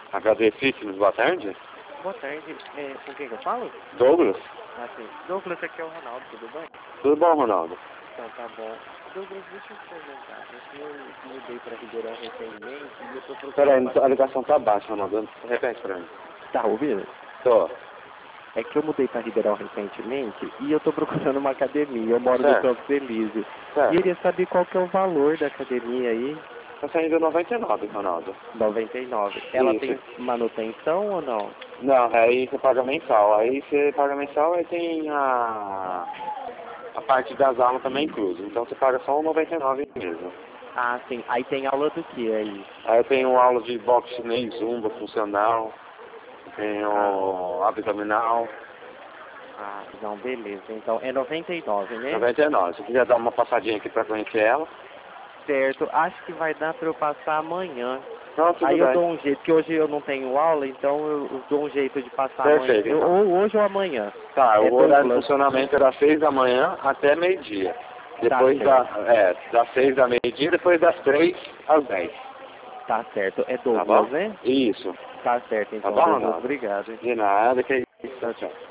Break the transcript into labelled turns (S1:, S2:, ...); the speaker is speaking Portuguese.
S1: HD Fitness, boa tarde.
S2: Boa tarde. Com quem que eu falo?
S1: Douglas.
S2: Ah, sim. Douglas, aqui é o Ronaldo, tudo bem?
S1: Tudo bom, Ronaldo?
S2: Então, tá bom. Douglas, deixa eu te perguntar. Eu mudei para Ribeirão recentemente e eu tô procurando...
S1: Peraí, a ligação tá baixa, Ronaldo. Repete pra mim.
S2: Tá ouvindo?
S1: Tô.
S2: É que eu mudei para Ribeirão recentemente e eu tô procurando uma academia. Eu moro no
S1: Certo.
S2: Campo Elísio.
S1: Certo.
S2: E eu queria saber qual que é o valor da academia aí.
S1: Tá saindo 99, Ronaldo.
S2: 99. Ela
S1: Isso.
S2: tem manutenção ou não?
S1: Não, aí você paga mensal. Aí você paga mensal, aí tem a parte das aulas também incluso. Então você paga só o 99 mesmo.
S2: Ah, sim. Aí tem aula do que aí?
S1: Aí eu tenho aula de boxe chinês, zumba, funcional, tenho abdominal.
S2: Ah, não, beleza. Então é 99, né?
S1: 99. Se quiser dar uma passadinha aqui pra conhecer ela.
S2: Certo. Acho que vai dar para eu passar amanhã.
S1: Não, tudo
S2: Aí eu
S1: bem.
S2: dou um jeito, que hoje eu não tenho aula, então eu dou um jeito de passar
S1: Perfeito,
S2: amanhã.
S1: então.
S2: Ou hoje ou amanhã.
S1: Tá,
S2: É
S1: o horário de
S2: Douglas.
S1: funcionamento é das 6 da manhã até meio-dia.
S2: Tá
S1: Depois
S2: certo.
S1: das 6 da meio-dia, depois das 3 às 10.
S2: Tá certo. É
S1: Tá bom?
S2: Douglas, né?
S1: Isso.
S2: Tá certo,
S1: Tá
S2: então,
S1: bom,
S2: Douglas.
S1: Ronaldo?
S2: Obrigado, hein?
S1: De nada, que é isso. Tchau, tchau.